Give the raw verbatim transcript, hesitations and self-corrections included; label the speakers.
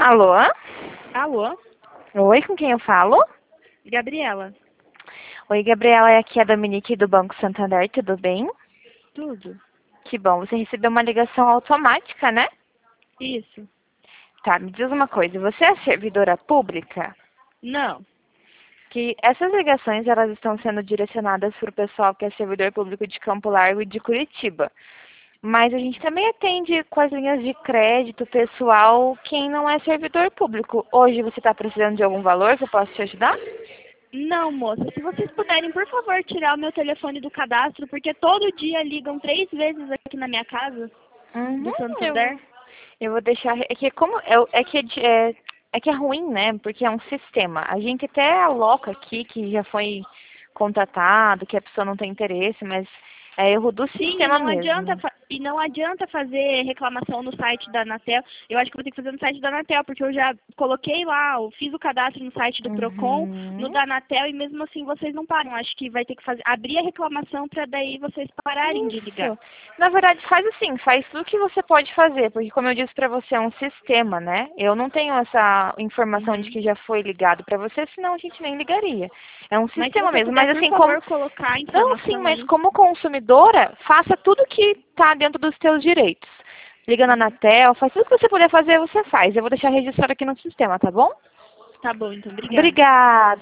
Speaker 1: Alô?
Speaker 2: Alô?
Speaker 1: Oi, com quem eu falo?
Speaker 2: Gabriela.
Speaker 1: Oi, Gabriela, aqui é a Dominique do Banco Santander, tudo bem?
Speaker 2: Tudo?
Speaker 1: Que bom, você recebeu uma ligação automática, né?
Speaker 2: Isso.
Speaker 1: Tá, me diz uma coisa, você é servidora pública?
Speaker 2: Não.
Speaker 1: Que essas ligações, elas estão sendo direcionadas para o pessoal que é servidor público de Campo Largo e de Curitiba. Mas a gente também atende com as linhas de crédito pessoal quem não é servidor público. Hoje você está precisando de algum valor que eu possa te ajudar?
Speaker 2: Não, moça. Se vocês puderem, por favor, tirar o meu telefone do cadastro, porque todo dia ligam três vezes aqui na minha casa,
Speaker 1: Uhum,
Speaker 2: do
Speaker 1: eu,
Speaker 2: Santander.
Speaker 1: eu vou deixar. É que como é, é que é, de- é, é que é ruim, né? Porque é um sistema. A gente até aloca aqui que já foi contatado, que a pessoa não tem interesse, mas é erro do
Speaker 2: Sim, e
Speaker 1: sistema
Speaker 2: não adianta,
Speaker 1: mesmo.
Speaker 2: fa- e não adianta fazer reclamação no site da Anatel. Eu acho que vou ter que fazer no site da Anatel, porque eu já coloquei lá, eu fiz o cadastro no site do Procon, no
Speaker 1: Uhum.
Speaker 2: da Anatel, e mesmo assim vocês não param. Acho que vai ter que fazer, abrir a reclamação para daí vocês pararem de ligar.
Speaker 1: Isso. Na verdade, faz assim, faz tudo que você pode fazer, porque como eu disse pra você, é um sistema, né? Eu não tenho essa informação de
Speaker 2: Uhum.
Speaker 1: que já foi ligado pra você, senão a gente nem ligaria. É um
Speaker 2: Mas se
Speaker 1: sistema
Speaker 2: você
Speaker 1: mesmo,
Speaker 2: puder,
Speaker 1: mas
Speaker 2: por
Speaker 1: assim, como...
Speaker 2: favor, colocar a
Speaker 1: Não, sim,
Speaker 2: informação
Speaker 1: mas
Speaker 2: aí.
Speaker 1: como consumidora, faça tudo que tá dentro dos teus direitos. Liga na
Speaker 2: Uhum.
Speaker 1: Anatel, faz tudo que você puder fazer, você faz. Eu vou deixar registrado aqui no sistema, tá bom?
Speaker 2: Tá bom, então, obrigada.
Speaker 1: Obrigada.